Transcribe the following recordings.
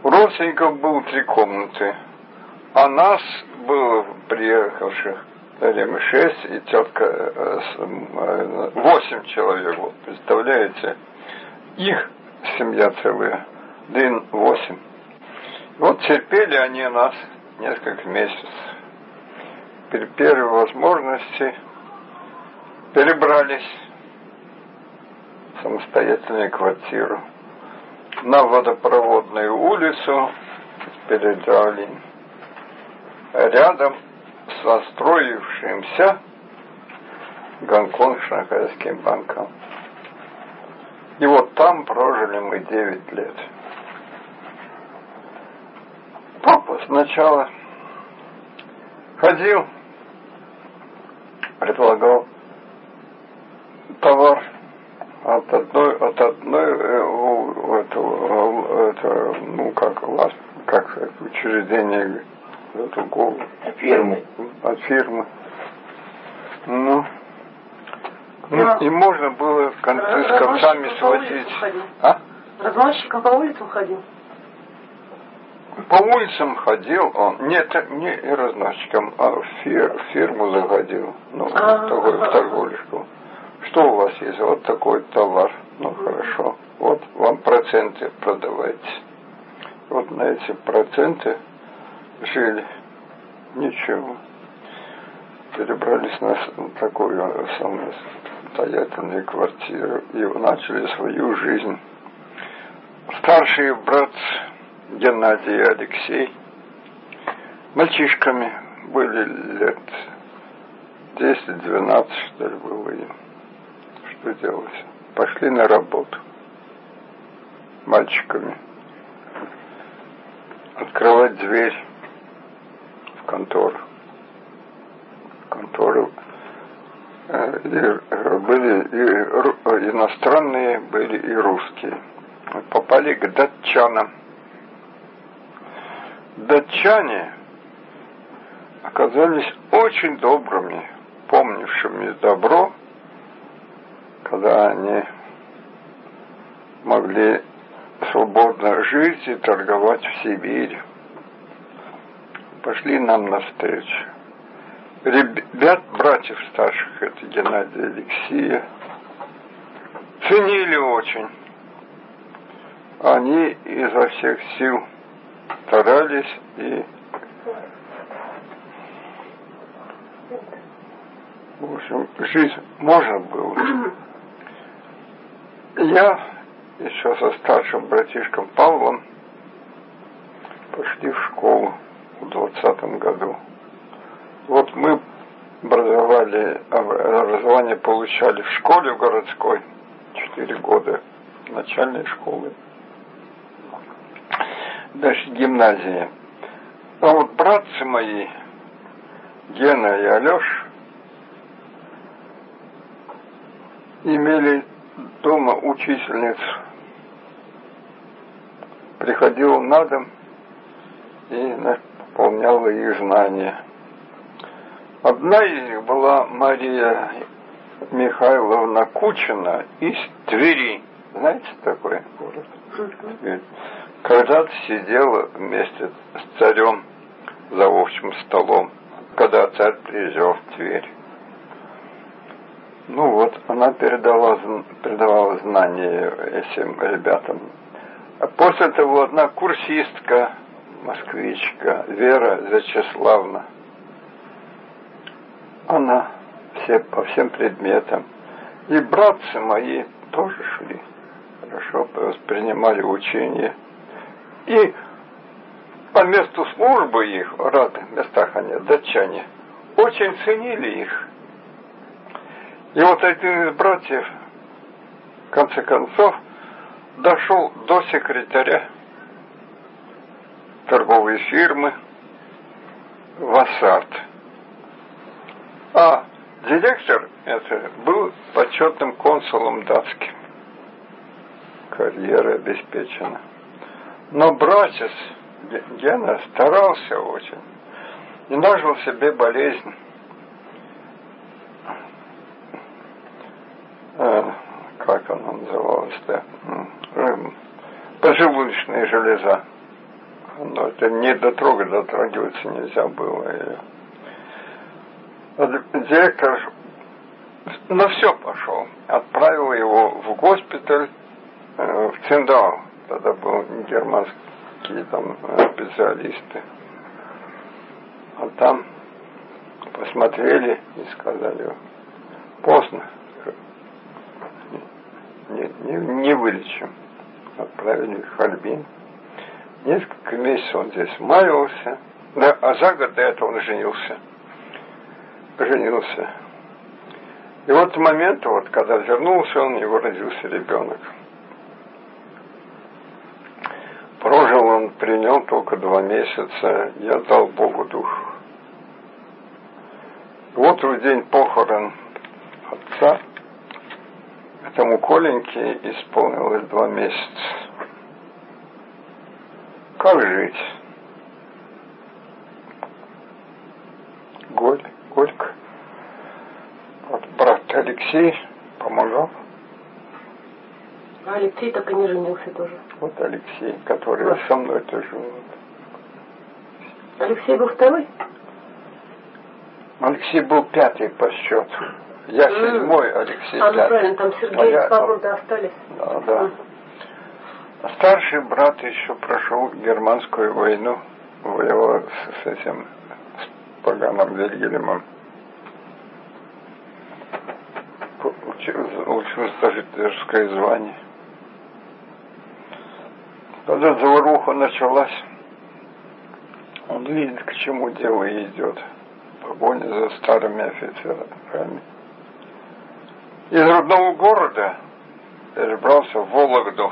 У родственников было 3 комнаты, а нас было приехавших время 6, и тетка 8 человек, вот, представляете? Их семья целая, 8. Вот терпели они нас несколько месяцев. При первой возможности перебрались в самостоятельную квартиру на Водопроводную улицу передали рядом со строившимся Гонконг-Шанхайским банком. И вот там прожили мы 9 лет. Папа сначала ходил, предлагал товар от одной как учреждение, от фирмы. Ну, и можно было с концами сводить. А? Разносчиком по улицам ходил? По улицам ходил он. Нет, не разносчиком, а в фирму заходил. Ну, в торговлюшку. Что у вас есть? Вот такой товар. Ну, хорошо. Вот вам проценты продавайте. Вот на эти проценты жили. Ничего. Перебрались на такую самостоятельную квартиру и начали свою жизнь. Старший брат Геннадий и Алексей мальчишками были лет 10-12, что ли, было им. Что делать? Пошли на работу мальчиками. Открывать дверь в контору. Были и иностранные, были и русские. Попали к датчанам. Датчане оказались очень добрыми, помнившими добро, когда они могли свободно жить и торговать в Сибири. Пошли нам навстречу. Братьев старших, это Геннадия и Алексея, ценили очень. Они изо всех сил старались, и в общем, жить можно было. Я еще со старшим братишком Павлом пошли в школу в 20-м году. Вот мы образование получали в школе в городской 4 года начальной школы, дальше гимназии. А вот братцы мои Гена и Алеша имели дома учительницу. Приходила на дом и наполняла их знания. Одна из них была Мария Михайловна Кучина из Твери. Знаете такой город? Когда-то сидела вместе с царем за общим столом, когда царь приезжал в Тверь. Ну вот, она передавала знания этим ребятам. А после того одна курсистка, москвичка, Вера Вячеславна, она по всем предметам. И братцы мои тоже шли. Хорошо воспринимали учение. И по месту службы их, в разных местах они, датчане, очень ценили их. И вот один из братьев, в конце концов, дошел до секретаря торговой фирмы Вассарт. А директор это был почетным консулом датским. Карьера обеспечена. Но братец Гена старался очень и нажил себе болезнь. Как она называлась-то? Поджелудочная железа. Но это не дотрагиваться нельзя было ее. Директор на все пошел. Отправил его в госпиталь в Циндау. Тогда был германские там специалисты. А там посмотрели и сказали: поздно. Не вылечим. Отправили в Харбин. Несколько месяцев он здесь маялся. Да, а за год до этого он женился. И вот с момента, вот, когда вернулся он, у него родился ребенок. Прожил он при нем только 2 месяца. Я дал Богу душу. И вот в день похорон отца этому Коленьке исполнилось 2 месяца. Как жить? Горько. Вот брат Алексей помогал. А Алексей так и не женился тоже. Вот Алексей, который со мной тоже живет. Алексей был второй? Алексей был 5-й по счету. Я 7-й, Алексей 5-й. Ну правильно, там Сергей с Павлом-то остались. Да. А старший брат еще прошел германскую войну. Воевал с этим, с поганым Вильгельмом. Учился даже офицерское звание. Когда заваруха началась, он видит, к чему дело идет. Погоня за старыми офицерами. Из родного города перебрался в Вологду.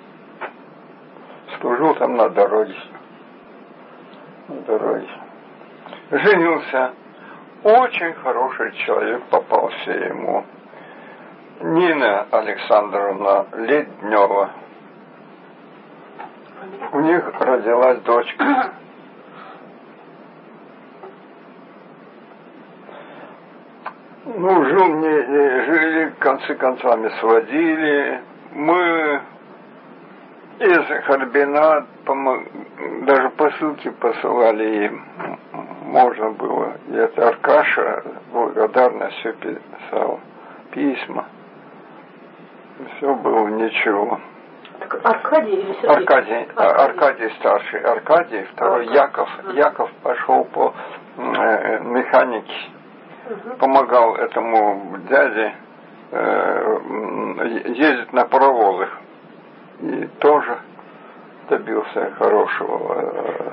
Служил там на дороге. Женился. Очень хороший человек попался ему. Нина Александровна Леднева. У них родилась дочка. Жили, концы концами сводили. Мы из Харбина даже посылки посылали им. Можно было. И это Аркаша благодарно все писал. Письма. Все было ничего. Так Аркадий или Сергей? Аркадий старший. Аркадий, второй Яков. Яков пошел по механике. Помогал этому дяде ездить на паровозах. И тоже добился хорошего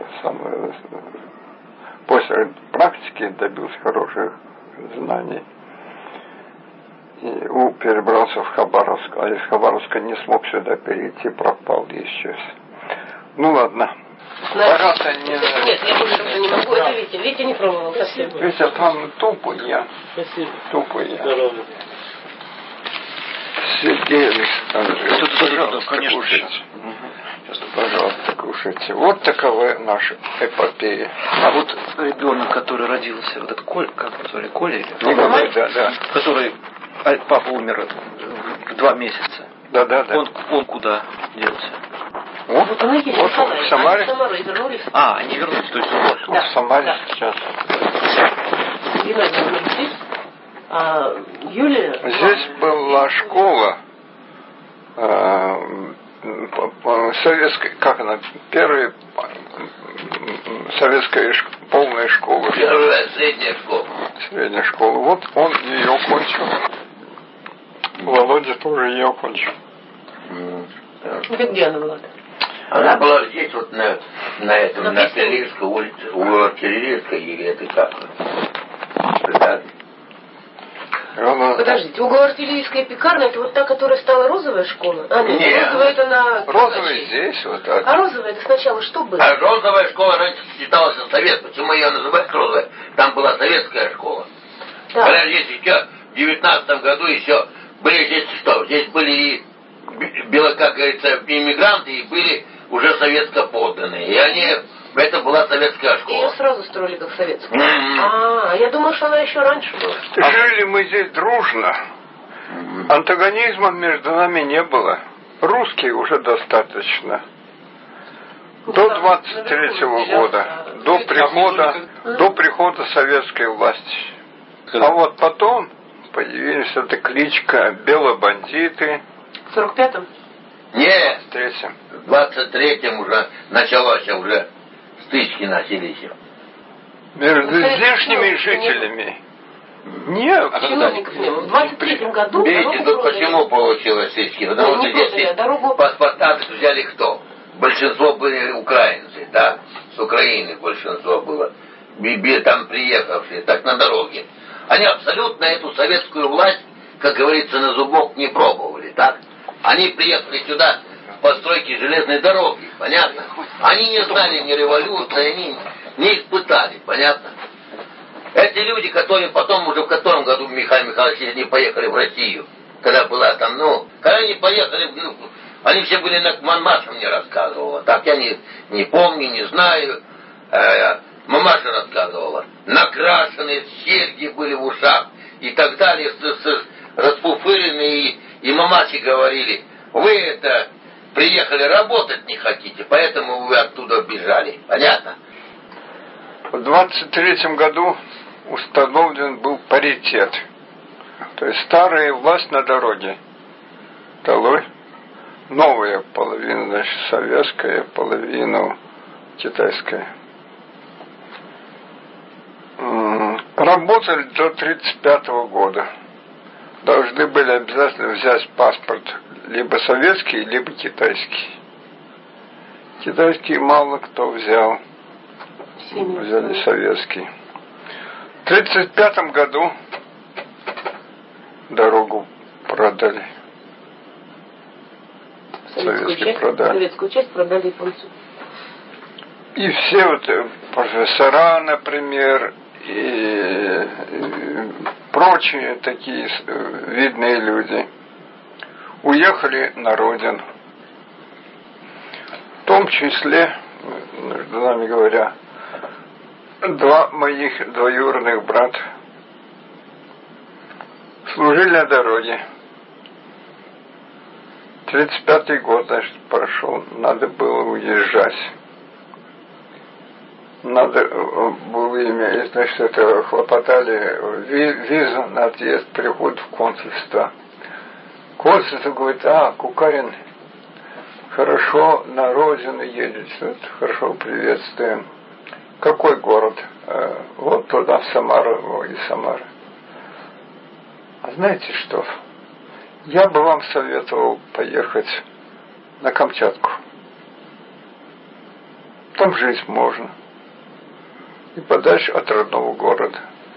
после практики добился хороших знаний. И перебрался в Хабаровск, а из Хабаровска не смог сюда перейти, пропал исчез. Ну ладно. Пожалуйста, нет, я больше не могу. Это Витя не пробовал совсем. Витя там тупые. Здорово. Сергей Александрович, пожалуйста, кушайте. Пожалуйста, кушайте. Вот таковы наши эпопеи. А вот ребенок, который родился, вот этот Коля, как его звали, Коля? Да. Который, папа умер в 2 месяца. Да. Он куда делся? Вот в Самаре. Они вернулись. Они вернулись, то есть в Самаре сейчас. Геннадий вернулись здесь, а Юлия... Здесь была школа советская, как она, первая советская полная школа. Первая средняя школа. Средняя школа. Вот он ее кончил. Володя тоже ее кончил. Где она была-то? Она была здесь, вот на этом, на Артиллерийской улице, у Артиллерийской или это как? Подождите, угол Артиллерийская пекарня, это вот та, которая стала розовая школа? Нет. Розовая это на... Розовая здесь, вот так. А розовая это сначала что было? А розовая школа раньше считалась советской. Почему ее называют розовой? Там была советская школа. Да. Когда здесь еще в 19 году еще были здесь что? Здесь были и, как говорится, иммигранты, и были уже советско подданные. И они... Это была советская школа. Ее сразу строили как советскую. Я думала, что она еще раньше была. Жили мы здесь дружно. Антагонизма между нами не было. Русские уже достаточно. До 23-го года, до прихода советской власти. А вот потом появились эта кличка «Белобандиты». В 45-м? Нет, В 23-м. в 23-м уже началось, уже стычки начались. Между здешними жителями. Нет. Чиновников не было. В 23-м году Видите, тут почему получилось стычки? Потому что здесь паспорта взяли кто? Большинство были украинцы, да? С Украины большинство было. Там приехавшие, так на дороге. Они абсолютно эту советскую власть, как говорится, на зубок не пробовали, так? Они приехали сюда с постройки железной дороги, понятно? Они не знали ни революции, они не испытали, понятно? Эти люди, которые потом уже в котором году, Михаил Михайлович, они поехали в Россию, когда была там, когда они поехали, они все были на мамаша мне рассказывала, так я не помню, не знаю, мамаша рассказывала, накрашенные, серьги были в ушах и так далее, распуфыренные, и мамаши говорили, вы это приехали работать не хотите, поэтому вы оттуда бежали, понятно? В 23-м году установлен был паритет. То есть старая власть на дороге долой, новая половина, значит, советская, половина китайская. Работали до 35-го года. Должны были обязательно взять паспорт либо советский, либо китайский. Китайский мало кто взял. Взяли советский. В 1935 году дорогу продали. Советскую часть продали японцу. И все вот профессора, например, и прочие такие видные люди уехали на родину. В том числе, между нами говоря, два моих двоюродных брата служили на дороге. 35-й год, значит, прошел, надо было уезжать. Надо было иметь, значит, это хлопотали визу на отъезд, приход в консульство. Консульство говорит, Кукарин, хорошо на родину едете, хорошо приветствуем. Какой город? Вот туда, в Самару, из Самары. А знаете что? Я бы вам советовал поехать на Камчатку. Там жить можно. И подальше от родного города.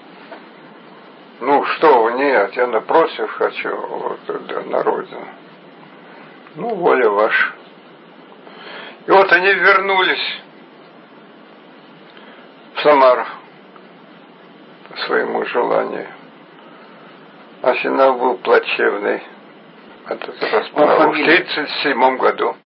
Что вы, нет, я напротив хочу на родину. Воля ваша. И вот они вернулись в Самару по своему желанию. А финал был плачевный. От этого расправы в 1937 году.